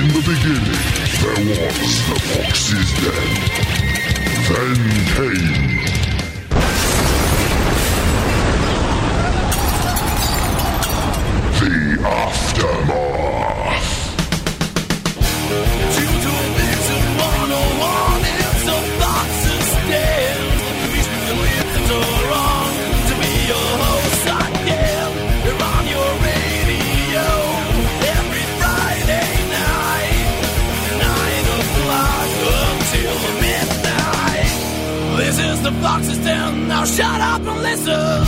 In the beginning, there was the Fox's Den. Then came the Aftermath. This is the Fox's Den, now shut up and listen.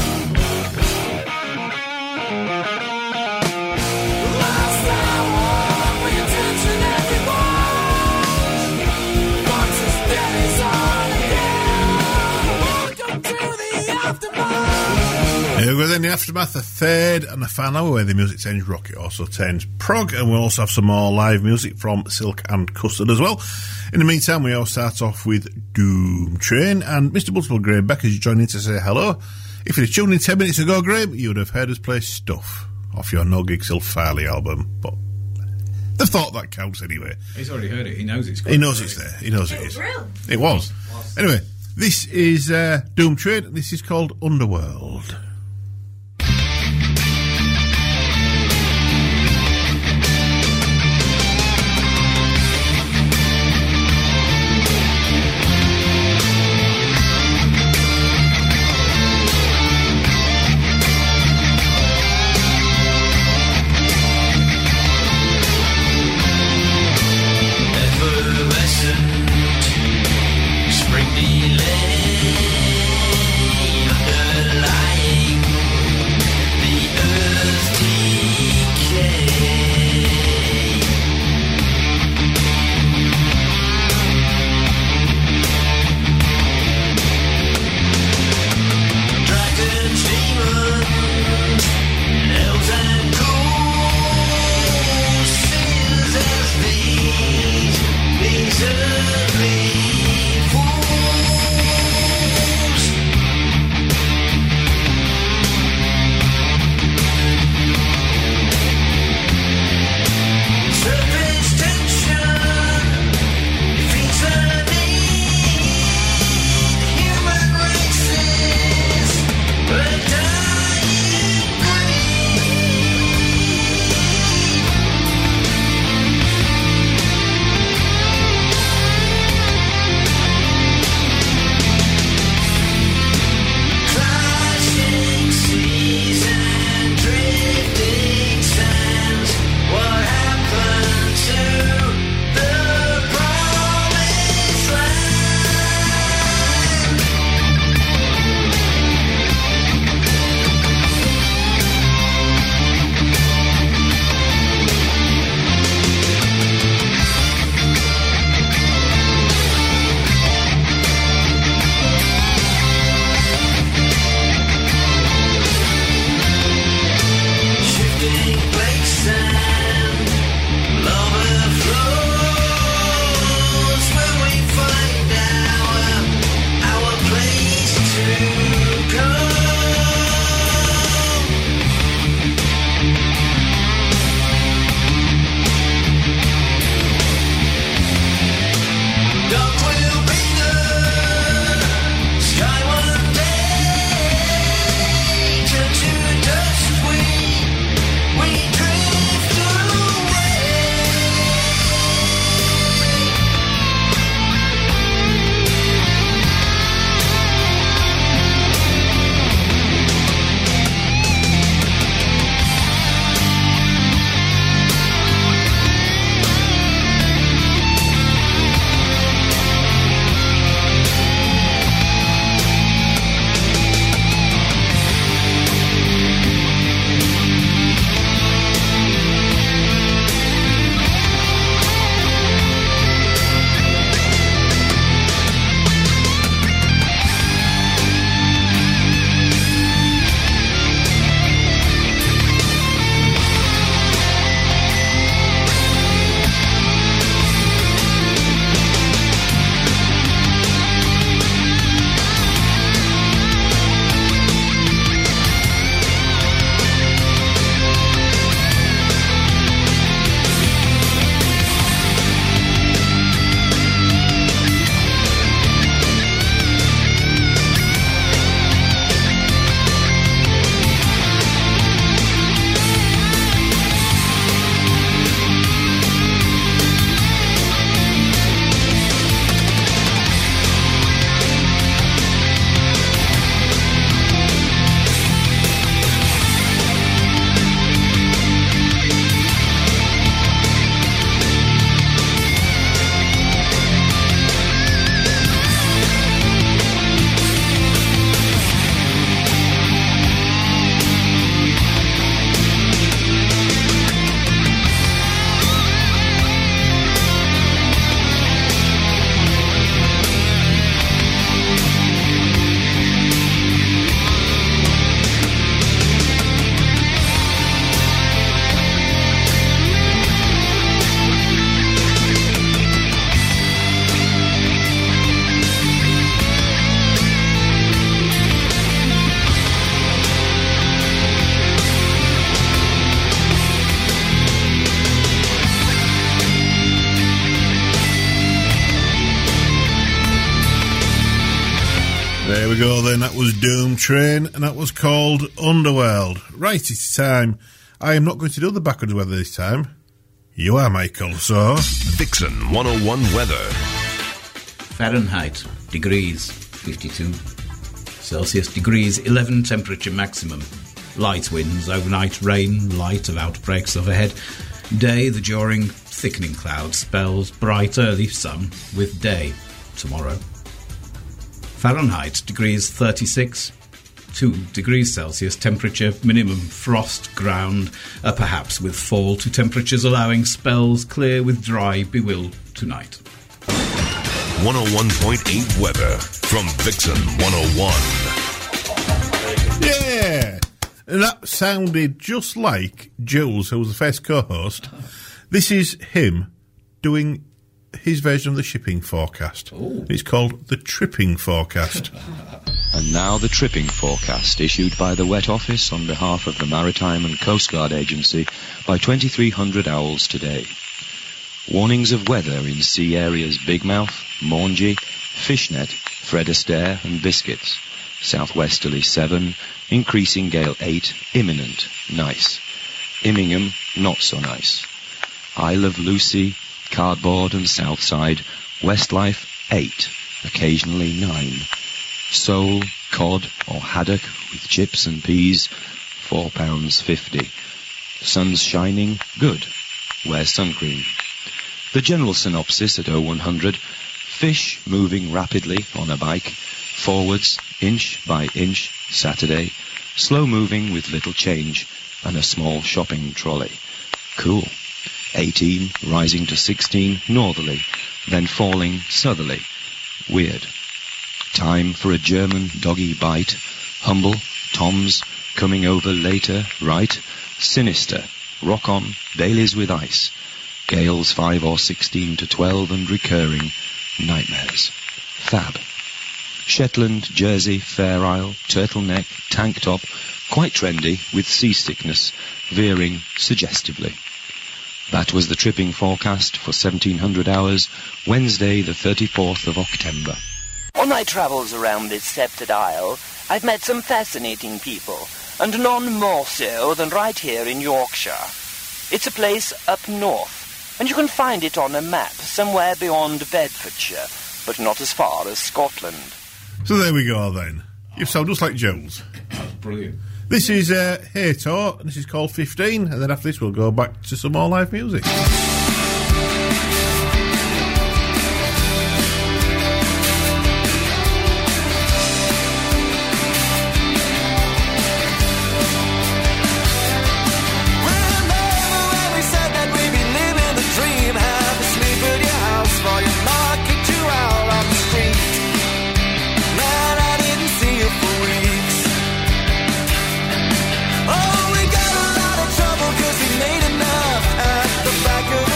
Last time on, pay attention everyone. Fox's Den is on again. Welcome to the Aftermath. Here we go then, the Aftermath, the third and the final hour where the music turns rock, it also turns prog, and we'll also have some more live music from Silk and Custard as well. In the meantime, we all start off with Doom Train, and Mr. Multiple Graham Beck is joining to say hello. If you'd have tuned in 10 minutes ago, Graham, you would have heard us play Stuff off your No Gig Till Farley album, but the thought that counts anyway. He's already heard it, he knows it's He knows it's there, he knows it is. It was. Anyway, this is Doom Train, this is called Underworld. Spring delay, underlying we go then, that was Doom Train, and that was called Underworld. Right, it's time. I am not going to do the backwards weather this time. You are, Michael, so... Vixen 101 weather. Fahrenheit, degrees, 52. Celsius, degrees, 11 temperature maximum. Light winds, overnight rain, light of outbreaks overhead. Day, the during thickening clouds, spells bright early sun with day tomorrow. Fahrenheit, degrees 36, 2 degrees Celsius, temperature, minimum frost, ground, perhaps with fall to temperatures allowing spells clear with dry, bewill tonight. 101.8 weather from Vixen 101. Yeah! And that sounded just like Jules, who was the first co-host. This is him doing his version of the shipping forecast. Ooh. It's called the tripping forecast. And now the tripping forecast issued by the Wet Office on behalf of the Maritime and Coast Guard Agency by 2300 Owls today. Warnings of weather in sea areas Bigmouth, Maungie, Fishnet, Fred Astaire and Biscuits. Southwesterly 7, increasing gale 8, imminent, nice. Immingham, not so nice. Isle of Lucy, Cardboard and Southside, Westlife 8, occasionally 9. Sole, cod or haddock with chips and peas, £4.50. Sun's shining, good. Wear sun cream. The general synopsis at 0100, fish moving rapidly on a bike, forwards, inch by inch, Saturday, slow moving with little change, and a small shopping trolley. Cool. 18, rising to 16, northerly, then falling southerly. Weird. Time for a German doggy bite. Humble, Toms, coming over later, right. Sinister, rock on, Baileys with ice. Gales 5 or 16 to 12 and recurring. Nightmares. Fab. Shetland, Jersey, Fair Isle, turtleneck, tank top, quite trendy with seasickness, veering suggestively. That was the tripping forecast for 1700 hours, Wednesday the 34th of October. On my travels around this sceptred isle, I've met some fascinating people, and none more so than right here in Yorkshire. It's a place up north, and you can find it on a map somewhere beyond Bedfordshire, but not as far as Scotland. So there we go then. You sound just like Jules. That's brilliant. This is Hator, and this is called 15, and then after this we'll go back to some more live music. Back of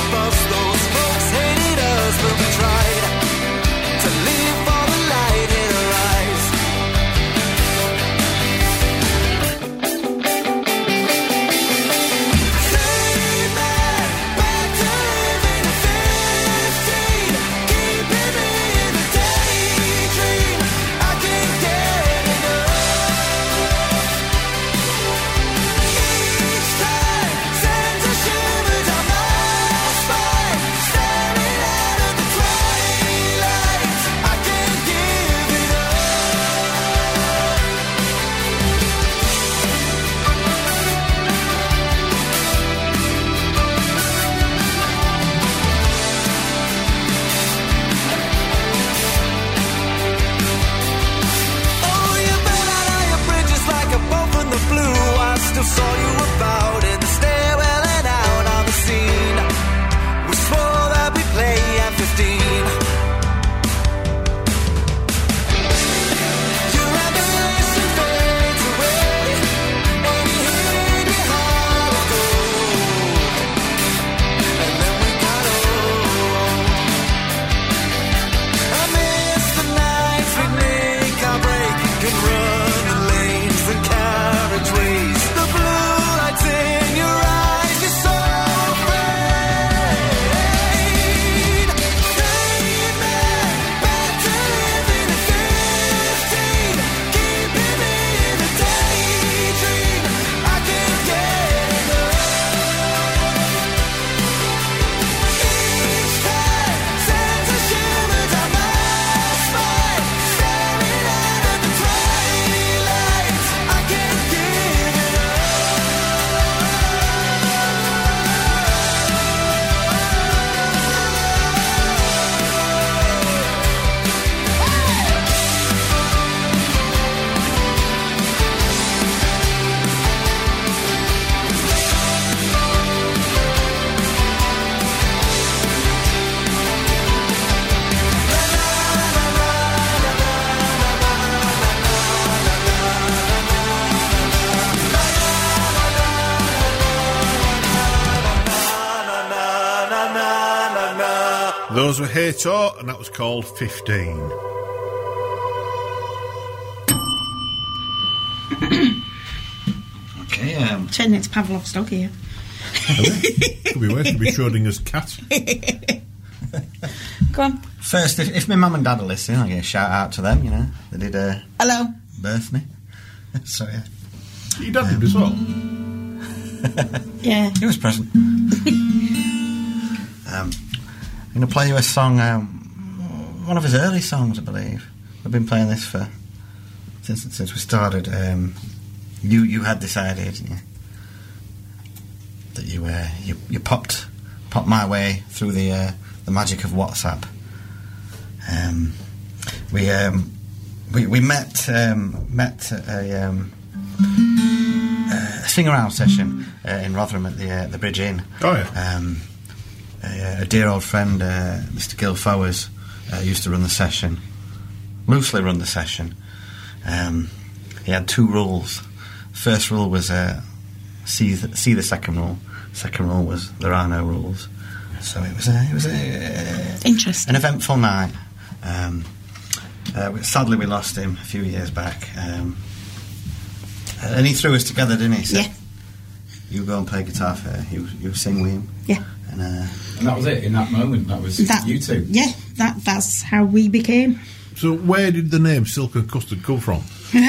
Those were Hato, and that was called 15. Okay, turning into Pavlov's dog here. Could be worse, could be Schrodinger's cat. Go on. first, if my mum and dad are listening, I'll give a shout out to them, you know. They did hello. Birth me. So, yeah. Your dad did as well? Yeah. He was present. I'm going to play you a song, one of his early songs, I believe. I've been playing this for since we started. You had this idea, didn't you? That you popped my way through the magic of WhatsApp. We met at a sing around session in Rotherham at the Bridge Inn. Oh yeah. A dear old friend, Mr. Gil Fowers, used to run the session, loosely run the session. He had two rules. First rule was see the second rule. Second rule was there are no rules. So it was interesting, an eventful night. Sadly, we lost him a few years back, and he threw us together, didn't he? So yeah. You go and play guitar for her. You sing with him. Yeah. And that was it. In that moment, that was you two. Yeah, that's how we became. So where did the name Silk and Custard come from?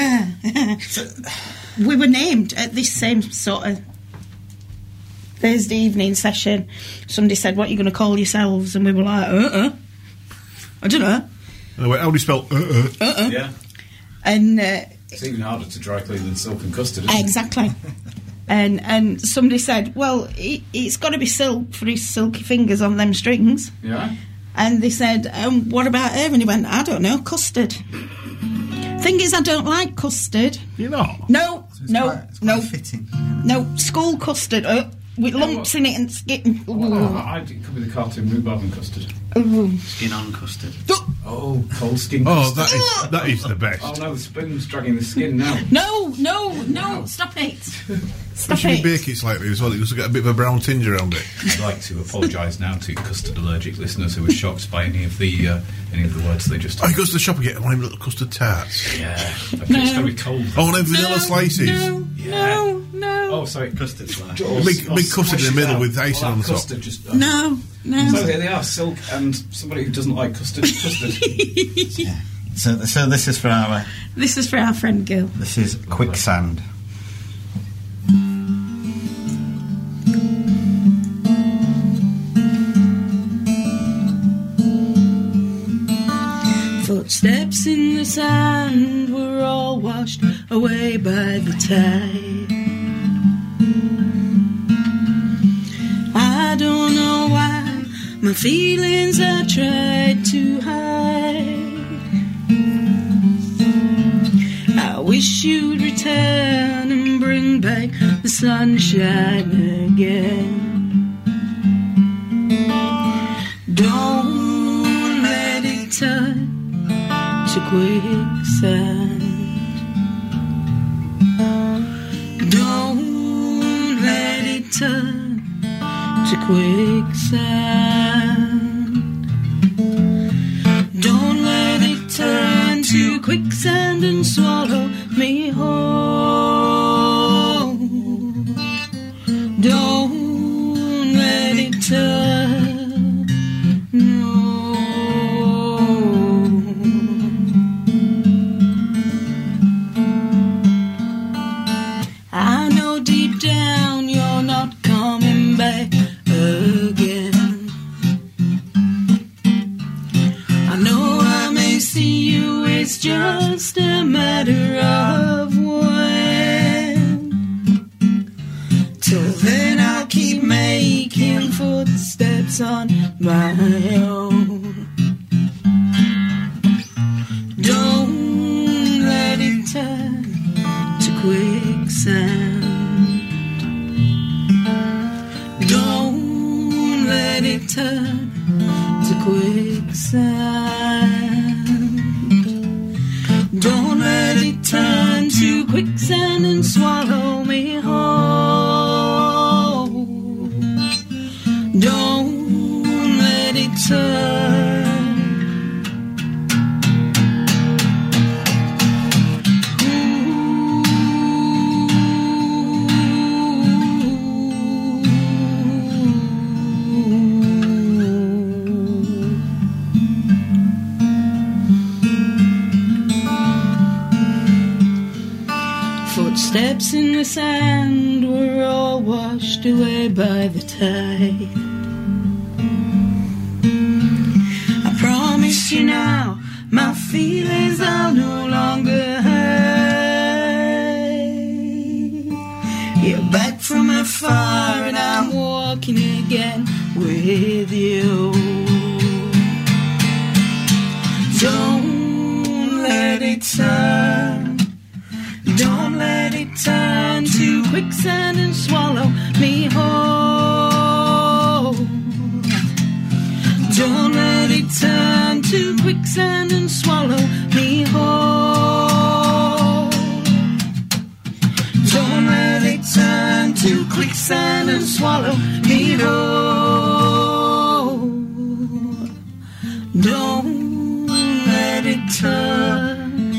We were named at this same sort of Thursday evening session. Somebody said, "What are you going to call yourselves?" And we were like, I don't know. Anyway, how do you spell Yeah. And it's even harder to dry clean than Silk and Custard, isn't exactly. And somebody said, "Well, it's got to be Silk for his silky fingers on them strings." it? Yeah. And they said, "What about her?" And he went, "I don't know, custard." Thing is, I don't like custard. You know? No, it's no, quite no, fitting. no. School custard with lumps in it and skin. It could be the cartoon Rhubarb and Custard. Skin on custard. Oh, cold skin Oh, custard. that is the best. Oh no, the spoon's dragging the skin now. No, stop it. Stop Should we it. bake it slightly as well? It was got a bit of a brown tinge around it. I'd like to apologise now to custard allergic listeners who were shocked by any of the words they just. Oh, he goes to the shop and gets one of them little custard tarts. Yeah, it's got to be cold. Oh, and then vanilla slices. No. Oh, sorry, Custard slice. Big custard in the middle with icing on the top. Custard just, No. So here they are, Silk and somebody who doesn't like custard. Yeah. So this is for our. This is for our friend Gil. This is Quicksand. Footsteps in the sand were all washed away by the tide. I don't know why my feelings I tried to hide. I wish you'd return and bring back the sunshine again. Don't let it turn to quicksand. Don't let it turn to quicksand. Don't let it turn to quicksand and swallow me whole. Don't let it turn, no. I know deep down you're not coming back again. I know I may see you, it's just a matter of when. Till then I'll keep making footsteps on my own. Don't let it turn to quicksand. Don't let it turn to quicksand. Don't let it turn to quicksand and swallow me whole. Don't let it turn Footprints in the sand were all washed away by the tide. I promise you now, my feelings are no longer high. You're back from afar and I'm walking again with you. Don't let it turn. Don't let it turn to quicksand and swallow me whole. Don't let it turn to quicksand and swallow me whole. Don't let it turn to quicksand and swallow me whole. Don't let it turn.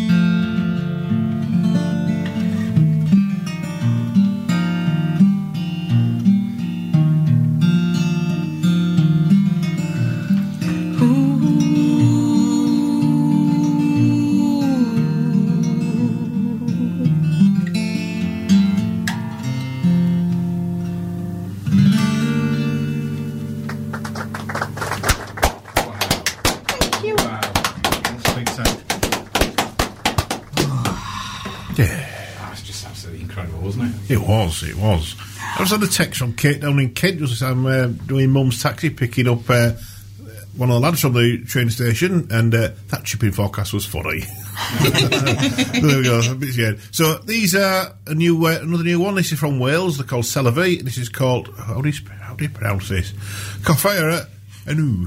It was. I was on a text from Kate down in Kent. I'm doing Mum's taxi, picking up one of the lads from the train station, and that shipping forecast was funny. There we go. A bit scared. So these are another new one. This is from Wales. They're called Celavie. This is called, how do you pronounce this? Coffaira Anu.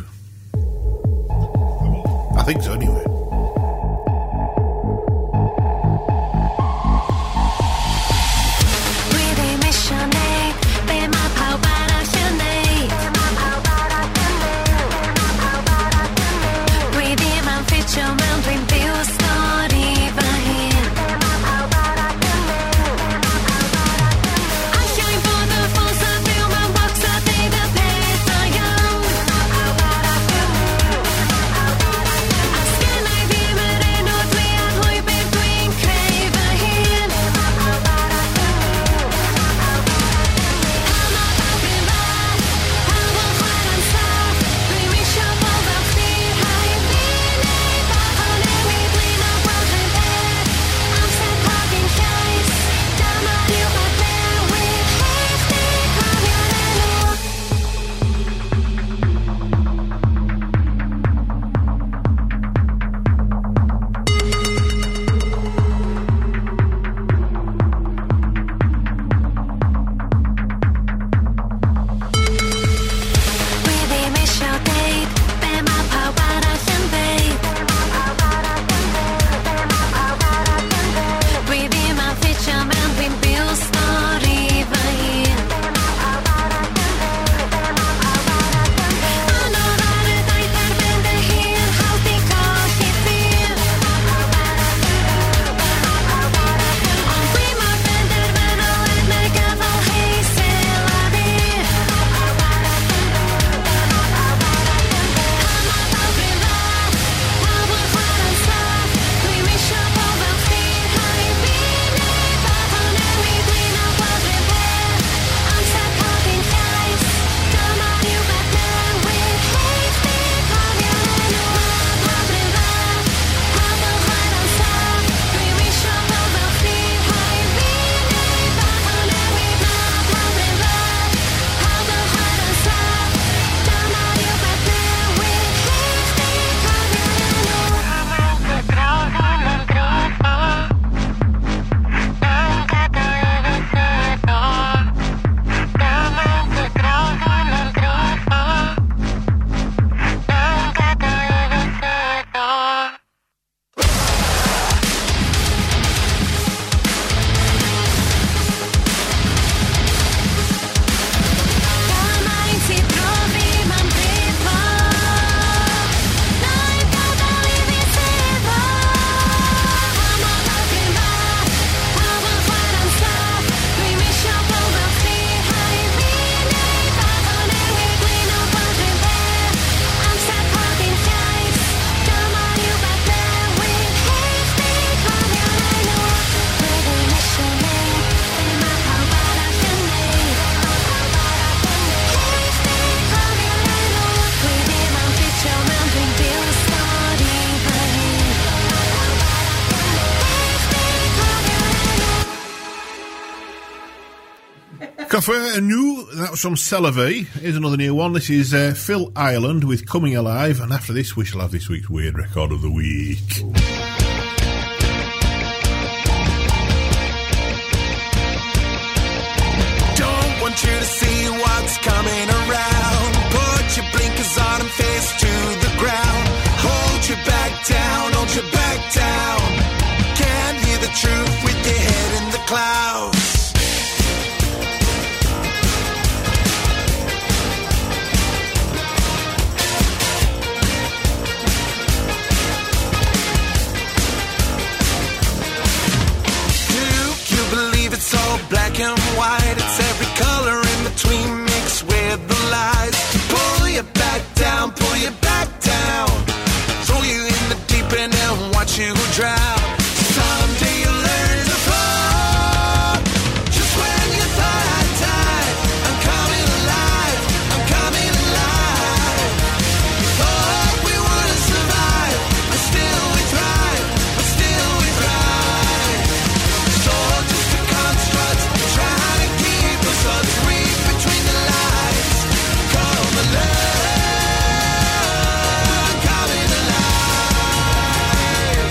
I think so, anyway. Skin Kick off a new, that was from Celavi. Here's another new one. This is Phil Ireland with Coming Alive, and after this we shall have this week's Weird Record of the Week. Don't want you to see what's coming around. Put your blinkers on and face to the ground. Hold your back down, hold your back down. Can't hear the truth with your head in the clouds. It's all black and white. It's every color in between mixed with the lies. Pull you back down, pull you back down. Throw you in the deep end and watch you drown. Someday you'll learn to fall. Just when you thought I'd died, I'm coming alive, I'm coming alive. Thought we wouldn't survive, but still we thrive, but still we thrive. So just a construct, trying to keep us on read between the lines. Come alive, I'm coming alive.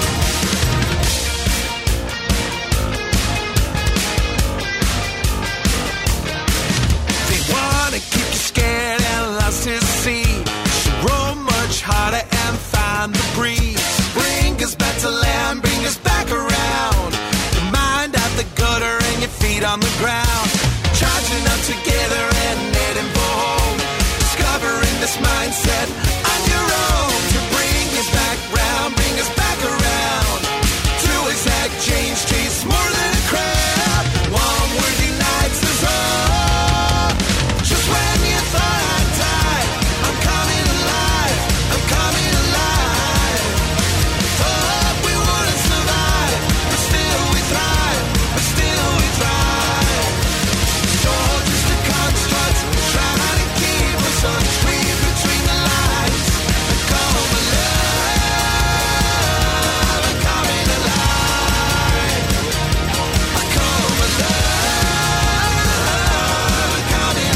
They wanna keep you scared and lost at sea. So roll much harder and find the breeze. Bring us back to land, bring us back around. Your mind out the gutter and your feet on the ground. Charging up together and heading for home. Discovering this mindset on your own. To bring us back round, bring us back around. Two exact change tastes more than a crowd. One word unites us all. Just when you thought I'd died, I'm coming alive, I'm coming alive. Thought we wouldn't survive, but still we thrive, but still we thrive. So just a construct, trying to keep us on read between the lines. Come alive, I'm coming alive. Come alive, I'm coming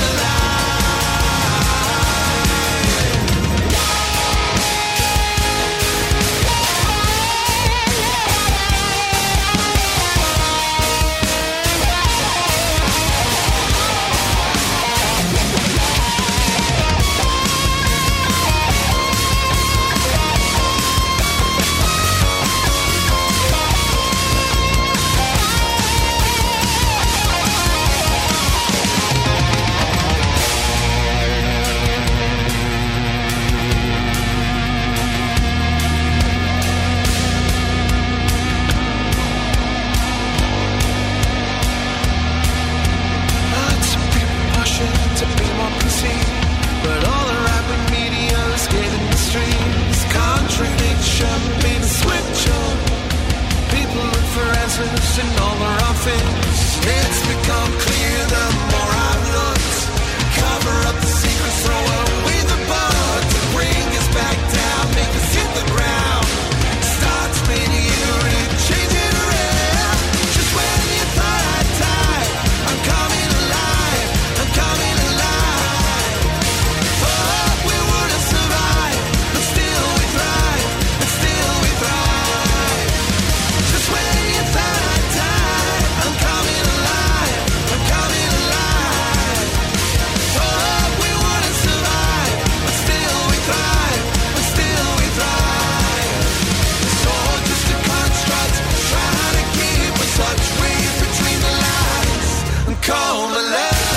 to be more PC, but all the right media is getting the streams. Contradiction being switch on. People look for answers in all the wrong things. It's become clear the more I've looked. Cover up the secrets, throw away the bug. To bring us back down, make us hit the ground. Start spinning you to change it around. Just when you thought I'd die, I'm coming alive, I'm coming alive. Thought we wouldn't survive, but still we thrive, but still we thrive. Just when you thought I'd die, I'm coming alive, I'm coming alive. Thought we wouldn't survive, but still we thrive, but still we thrive. So just a construct, trying to keep us on read between the lines. I'm come alive,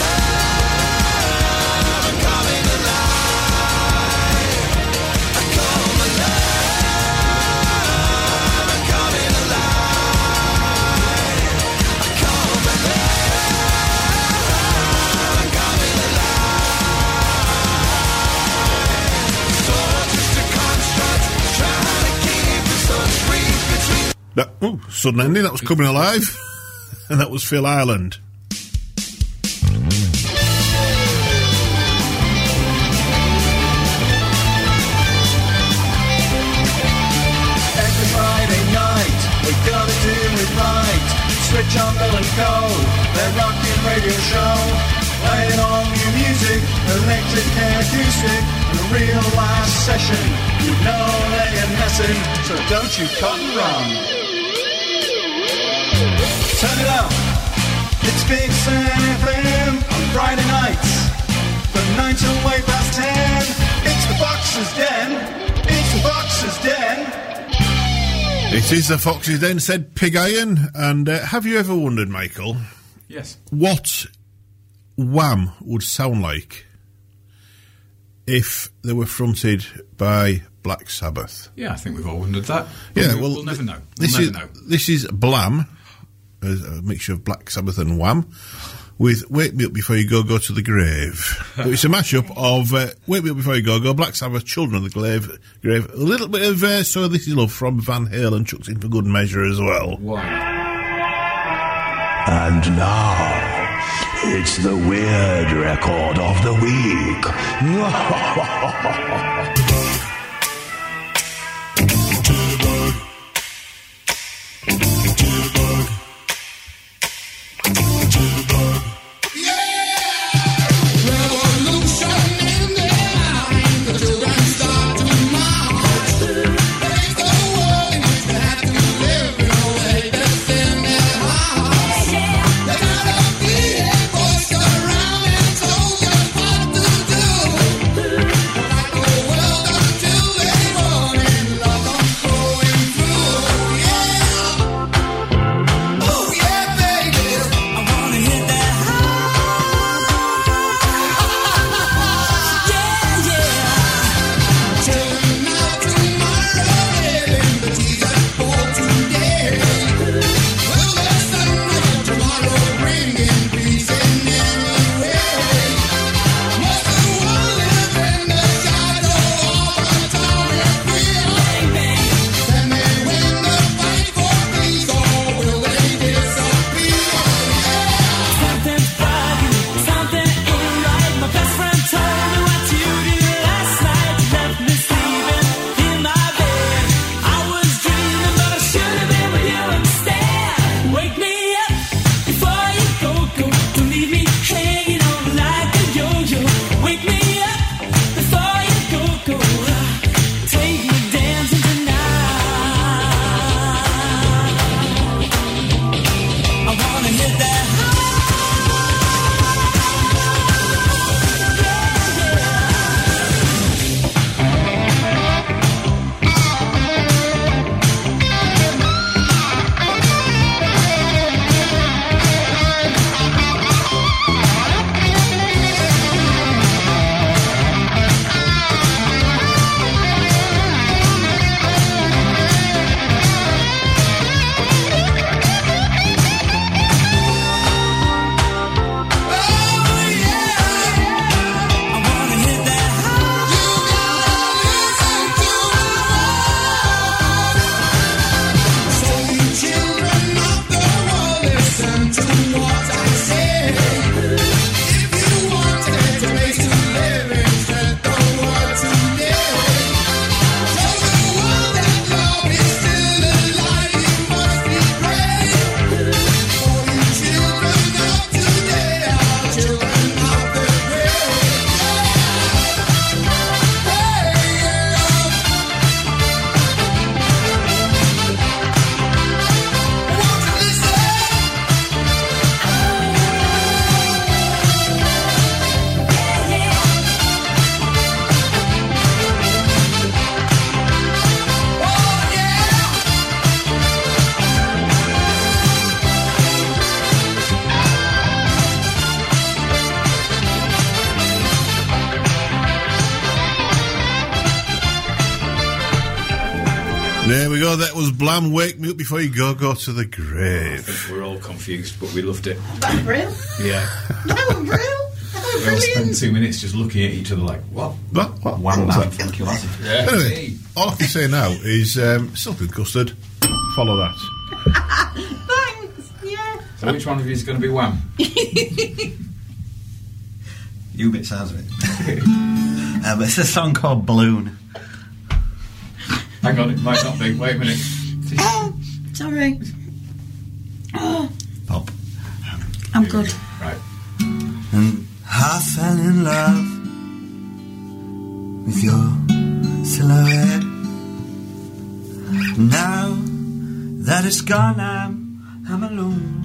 I'm coming alive. I'm come alive, I'm coming alive. I'm come alive, I'm coming alive. So just a construct, trying to keep us on read between. That, sudden ending, that was Coming Alive, and that was Phil Ireland. Every Friday night, we gotta do it right. Switch on Bill and Co. They're rocking radio show, playing all new music, electric and acoustic, and a real live session. You know they ain't messing, so don't you cut and run. Turn it up. It's Big Sun FM on Friday nights from 9 till way past 10. It's the Fox's Den. It's the Fox's Den. It is the Fox's Den, said Pig Iron. And have you ever wondered, Michael? Yes. What Wham would sound like if they were fronted by Black Sabbath? Yeah, I think we've all wondered that. Yeah, we'll never know. This is Blam, a mixture of Black Sabbath and Wham, with Wake Me Up Before You Go, Go to the Grave. But it's a mashup of Wake Me Up Before You Go, Go, Black Sabbath, Children of the Grave, a little bit of So This Is Love from Van Halen chucked in for good measure as well. Wow. And now, it's the weird record of the week. There we go, that was Blam, Wake Me Up Before You Go, Go to the Grave. I think we're all confused, but we loved it. That real? Yeah. That was real? We all spent 2 minutes just looking at each other like, what? What? Wham bam, thank you, was it? Yeah. Anyway, all I can say now is Silk and Custard, follow that. Thanks, yeah. So which one of you is going to be Wham? You bit sounds of it. It's a song called Balloon. Hang on, it might not be. Wait a minute. Oh, sorry. Oh, Pop. I'm good. Right. I fell in love with your silhouette. Now that it's gone, I'm alone.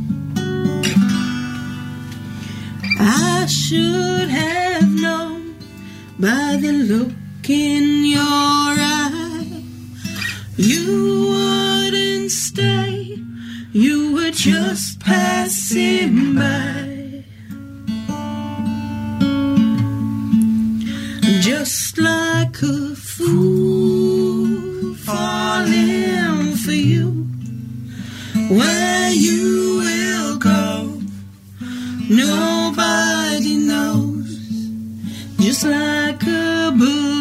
I should have known by the look in your eye you wouldn't stay, you were just passing by. Just like a fool falling for you, where you will go nobody knows. Just like a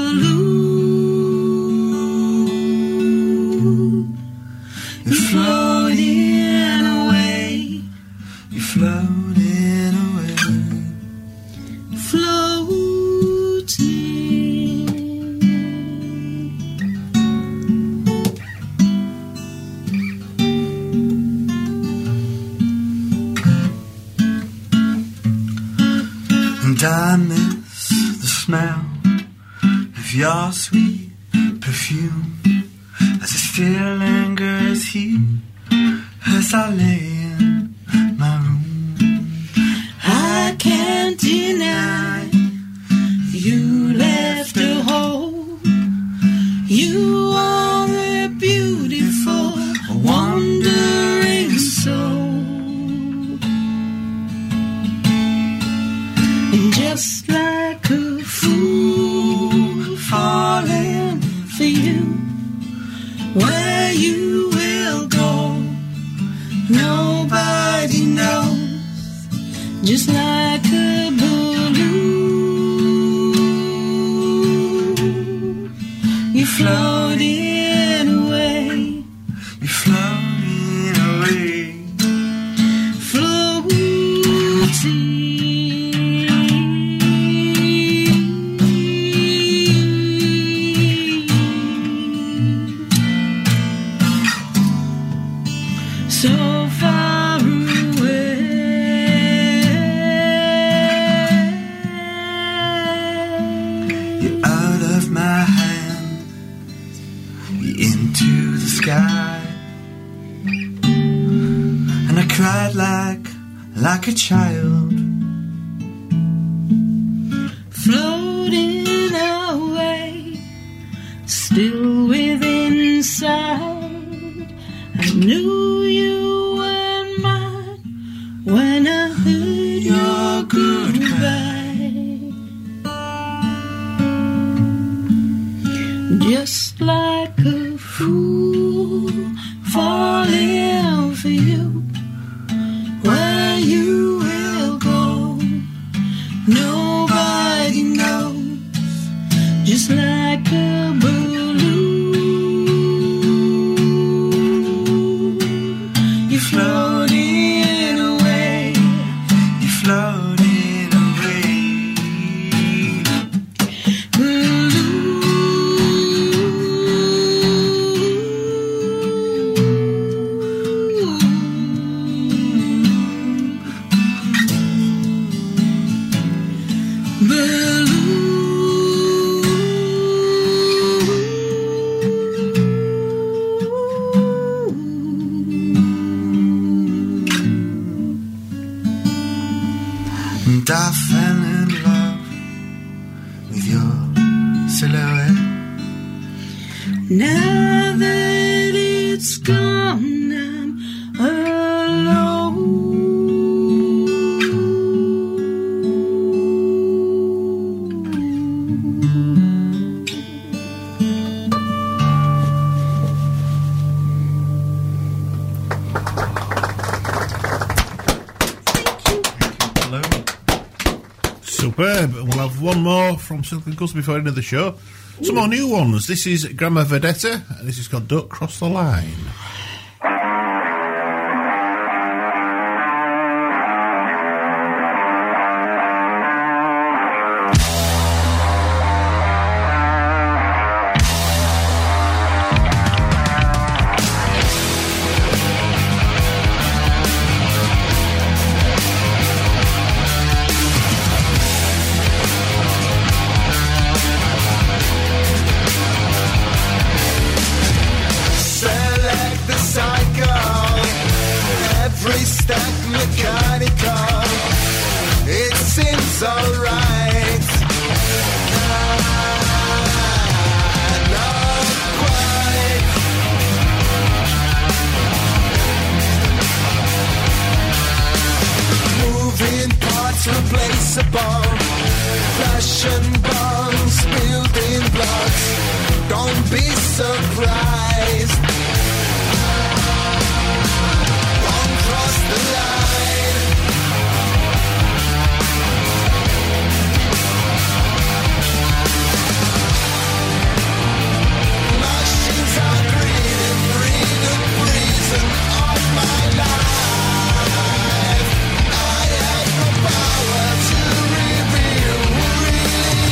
balloon, you're floating away, you're floating away, floating. And I miss the smell of your sweet perfume as it still lingers here as I lay in my room. I can't deny you left a hole. You are a beautiful, wandering soul. And just like a fool falling for you, where you will go nobody knows. Just like a balloon, you're floating away, you're floating away, floating. So far away, you're out of my hand, you're into the sky. And I cried like a child, floating away, still within sight. I knew you were mine when I heard your goodbye. Just like a fool falling for you, where you will go nobody knows. Just like a balloon, you're floating away, you're floating away. And I fell in love with your silhouette. Now that it's gone, I'm alone. Superb. And we'll have one more from Silk and Cuss before the end of the show. Some more new ones. This is Grandma Vedetta, and this is called Don't Cross the Line. everything's alright. Not quite. Moving parts replaceable. Flash and bombs, building blocks. Don't be surprised. Won't cross the line. Machines are breathing, breathing on my life. I have no power to reveal who really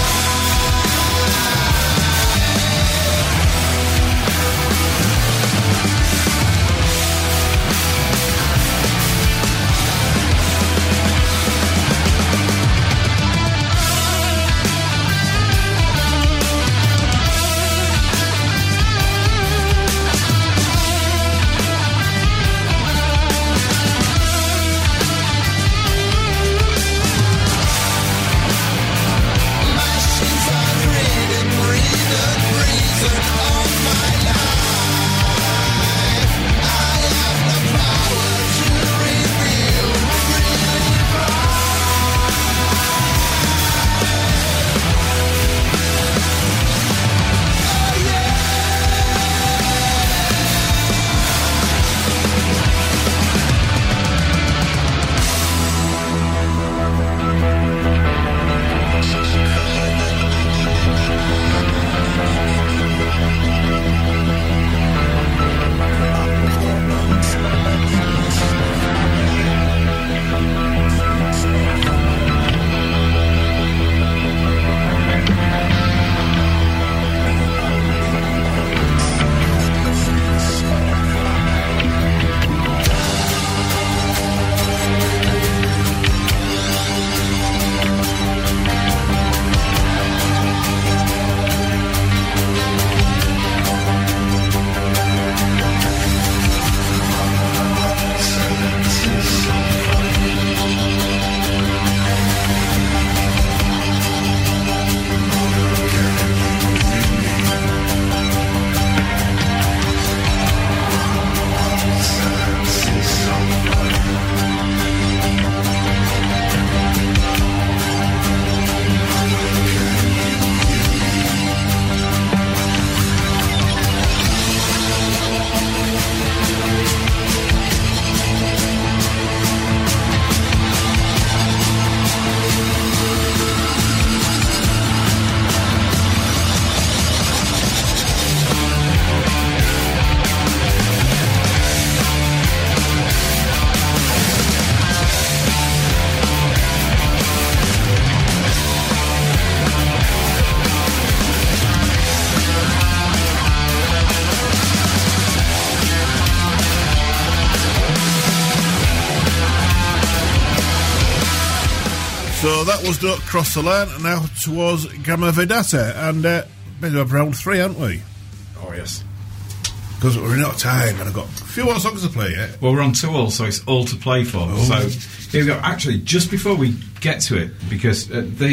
So that was Don't Cross the Line, and now towards Gamma Vedata, and maybe we're round 3, aren't we? Oh, yes. Because we're out of time, and I've got a few more songs to play yet. Well, we're on 2 all, so it's all to play for. Oh. So here we go. Actually, just before we get to it, because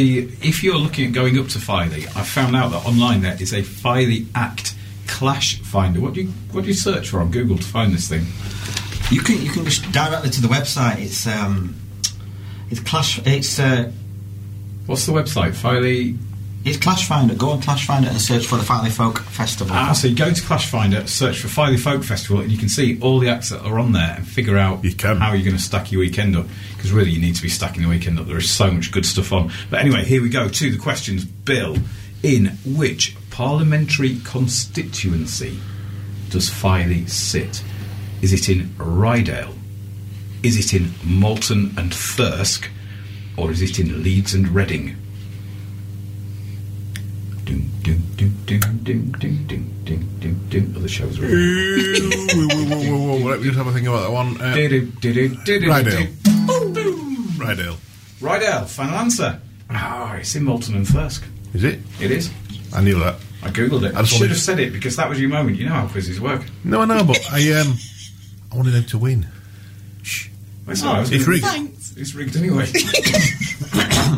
if you're looking at going up to Filey, I found out that online there is a Filey Act Clash Finder. What do you search for on Google to find this thing? You can just directly to the website. It's Clash. It's what's the website? Filey. It's Clash Finder. Go on Clash Finder and search for the Filey Folk Festival. So you go to Clash Finder, search for Filey Folk Festival, and you can see all the acts that are on there and figure out how you're going to stack your weekend up. Because really, you need to be stacking the weekend up. There is so much good stuff on. But anyway, here we go to the questions. Bill, in which parliamentary constituency does Filey sit? Is it in Rydale? Is it in Malton and Thirsk? Or is it in Leeds and Reading? Doom, doom, doom, doom, doom, doom, doom, doom, doom, doom. Other shows are whoa. Let me just have a think about that one. Rydale. Rydale, final answer. It's in Malton and Thirsk. Is it? It is. I knew that. I googled it. I should have said it because that was your moment. You know how quizzes work. No, I know, but I wanted them to win. Shh. It's rigged. Thanks. It's rigged anyway.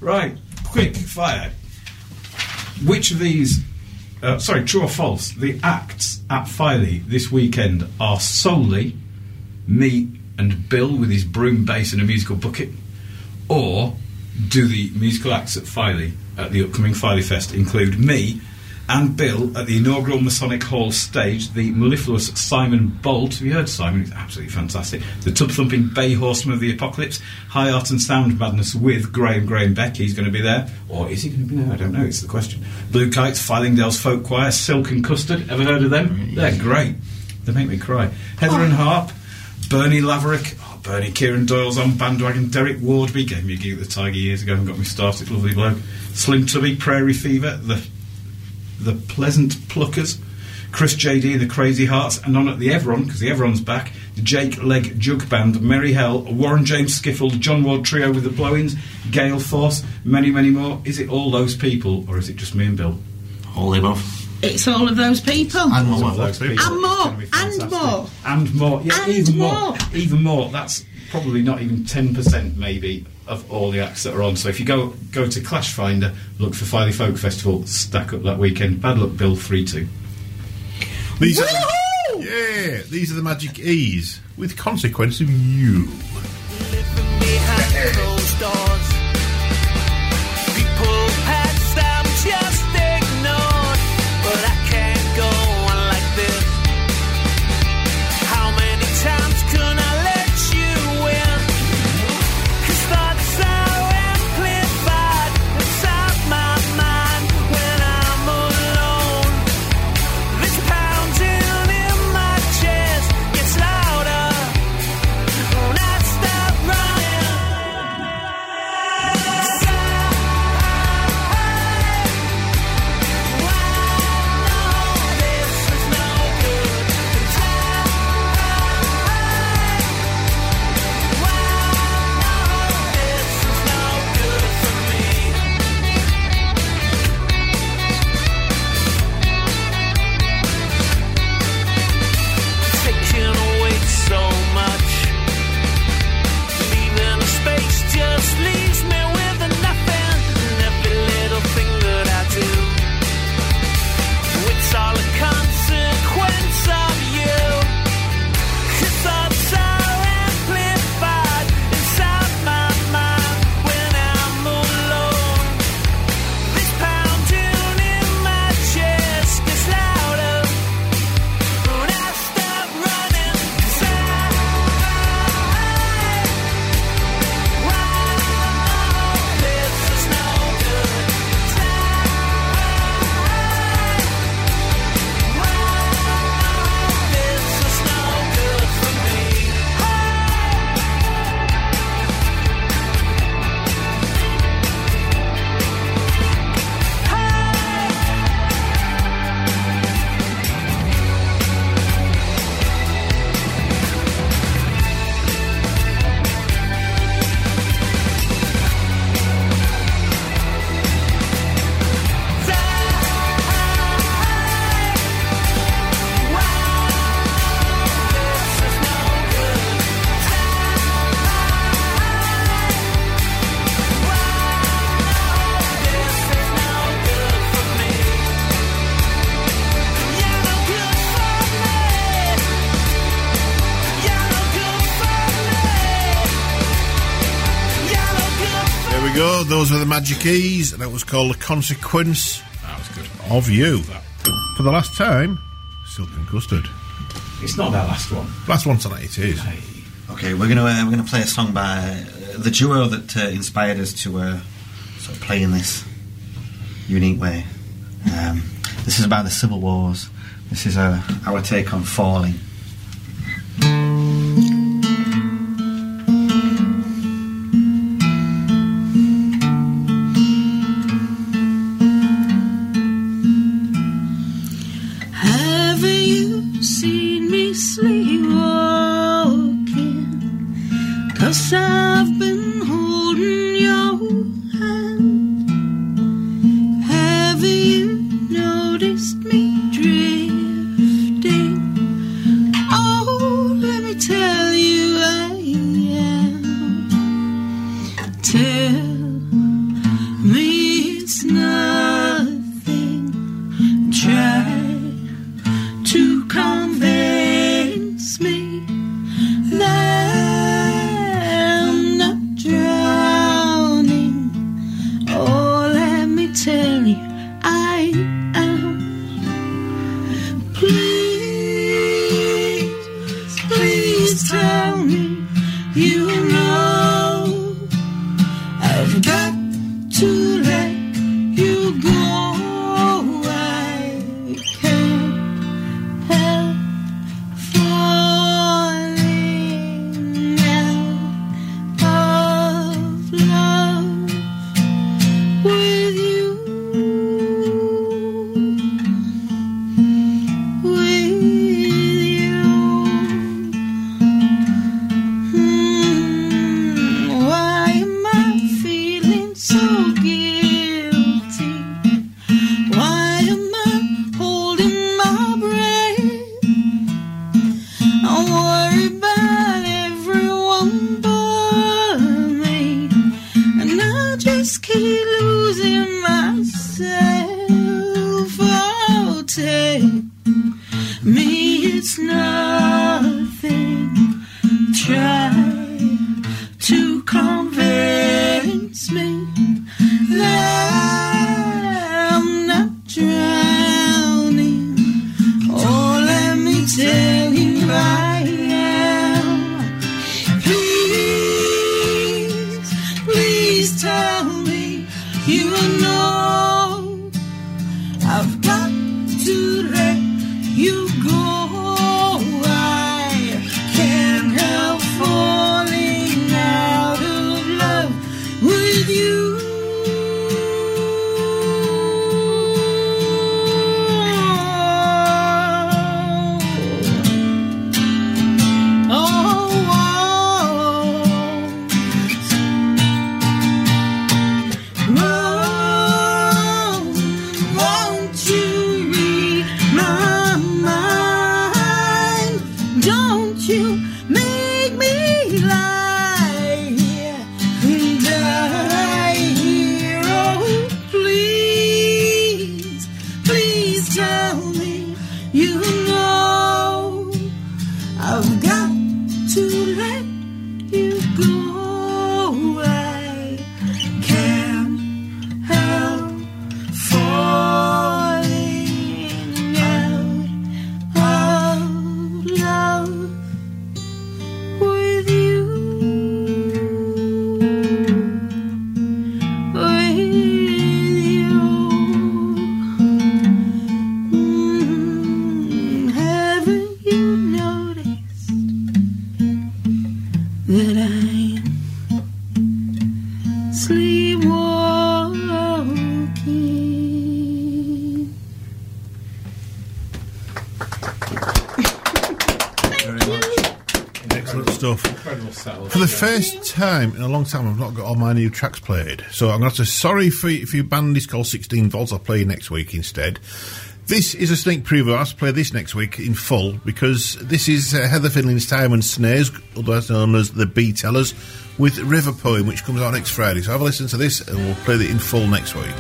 Right, quick fire. Which of these... true or false? The acts at Filey this weekend are solely me and Bill with his broom bass and a musical bucket, or do the musical acts at Filey at the upcoming Filey Fest include me and Bill at the inaugural Masonic Hall stage, the mellifluous Simon Bolt? Have you heard Simon? He's absolutely fantastic. The tub-thumping Bay Horseman of the Apocalypse, High Art and Sound Madness with Graham Beck. He's going to be there. Or is he going to be there? I don't know, it's the question. Blue Kites, Fylingdale's Folk Choir, Silk and Custard. Ever heard of them? They're great. They make me cry. Heather and Harp, Bernie Laverick. Bernie, Kieran Doyle's on bandwagon. Derek Wardby gave me a gig at the Tiger years ago and got me started. Lovely bloke. Slim Tubby, Prairie Fever, the Pleasant Pluckers, Chris JD, the Crazy Hearts, and on at the Everon, because the Everon's back, the Jake Leg Jug Band, Merry Hell, Warren James Skiffle, John Ward Trio with the Blow-Ins, Gale Force, many, many more. Is it all those people, or is it just me and Bill? All the above. It's all of those people. And more. And more. And more. Yeah, and even more. more. Even more. That's probably not even 10% maybe of all the acts that are on. So if you go to Clash Finder, look for Filey Folk Festival, stack up that weekend. Bad luck, Bill, 3-2. These are the Magic E's with Consequence of You. Living behind closed doors. People past, I'm just ignored. But I can't go on like this. How many times can I let you in? 'Cause thoughts are amplified inside my mind when I'm alone. This pounding in my chest gets louder when I stop running. Taking away so much, leaving a space just leaves me with nothing. And every little thing that I do, it's all a consequence of you. 'Cause thoughts are amplified inside my mind when I'm alone. This pounding in my chest gets louder when I stop running. 'Cause I this is no good. 'Cause this is no good for me. There we go. Those were the Magic E's. That was called The Consequence That was good. of You. For the last time, Silk and Custard. It's not that last one. Last one tonight it is. Okay, we're gonna play a song by the duo that inspired us to sort of play in this unique way. This is about the Civil Wars. This is our take on Falling. Have you seen me sleepwalking? 'Cause I've been holding your hand. Have you noticed me drifting I just keep losing myself. Oh, take me, it's nothing. Try to convince me that I'm not drowning. Oh, let me tell you I am. Please tell me you know I've got to let you go. I can't help falling out of love with you. Won't you read my mind? Don't you make me lie and die here. Oh, please, please tell me you know I've got to let you go. I can't help falling out of love with you. With you. Haven't you noticed that I'm sleepwalking? Excellent stuff. Incredible settle. For the first time in a long time, I've not got all my new tracks played. So I'm going to have to sorry for your band is called 16 Volts. I'll play you next week instead. This is a sneak preview. I'll have to play this next week in full because this is Heather Finley's Time and Snares, otherwise known as the Bee Tellers, with River Poem, which comes out next Friday. So have a listen to this and we'll play it in full next week.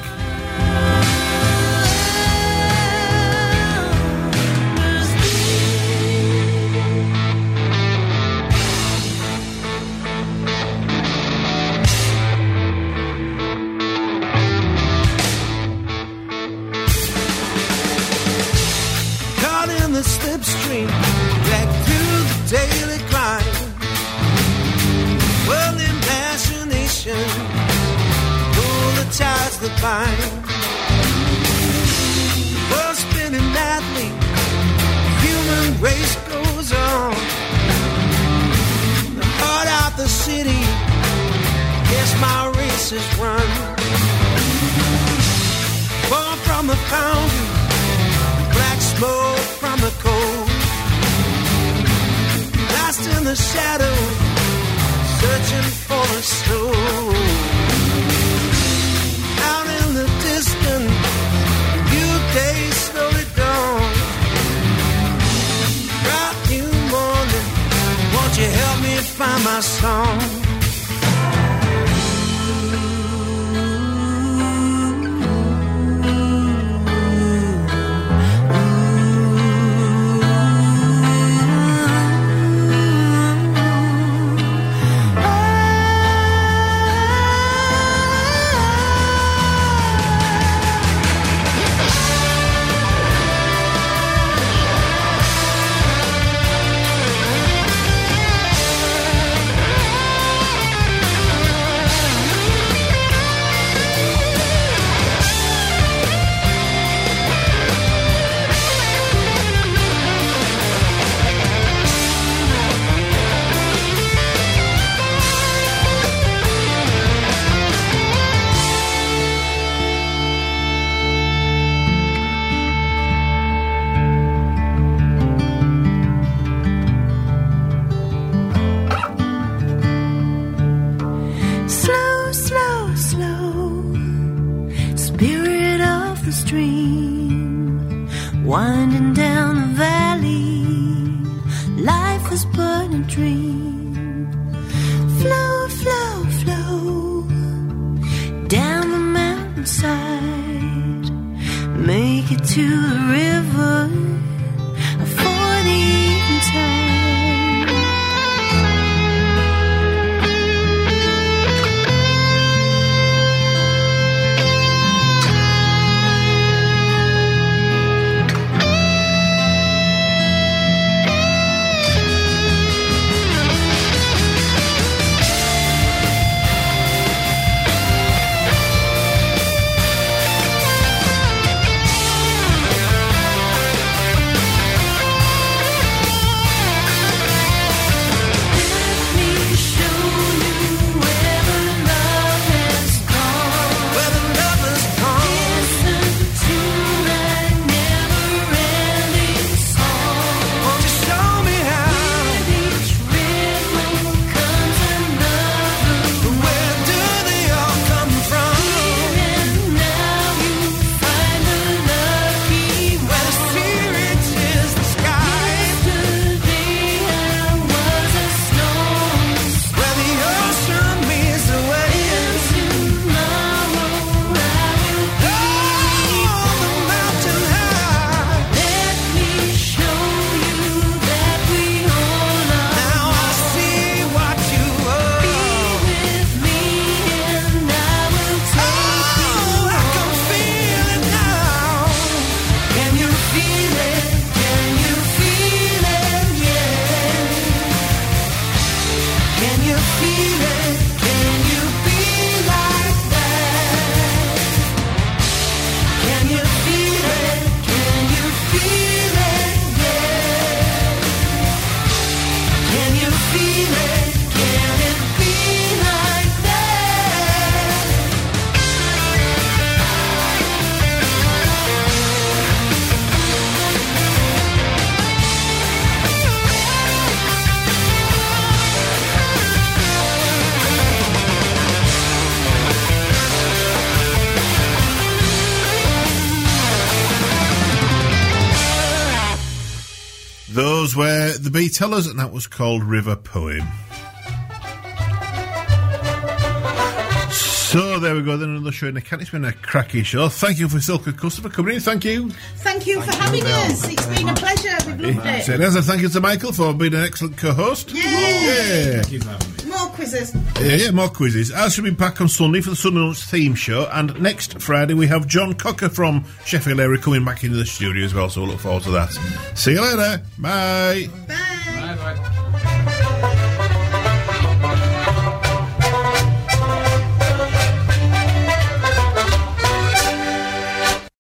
Caught in the slipstream, back through the daily grind. World imagination, pull the ties that bind. World spinning madly, human race goes on. The heart out the city, guess my race is run. Born from the foundry, black smoke from the cold. Lost in the shadow, searching for a soul. Out in the distance, new days slowly dawn. Bright new morning, won't you help me find my song? Winding down the valley, life was but a dream. Flow, flow, flow, mountainside, make it to the river for the eventide. Those were the Beatellers, and that was called River Poem. So there we go, then another show in the can. It's been a cracky show. Thank you for Silk and Custer for coming in. Thank you. Thank you for having us. It's been a pleasure. We've loved it. So there's a thank you to Michael for being an excellent co-host. Yeah. Thank you for having me. More quizzes. Yeah, more quizzes. I shall be back on Sunday for the Sunday Lunch theme show, and next Friday we have John Cocker from Sheffield area coming back into the studio as well, so we'll look forward to that. See you later. Bye. Bye.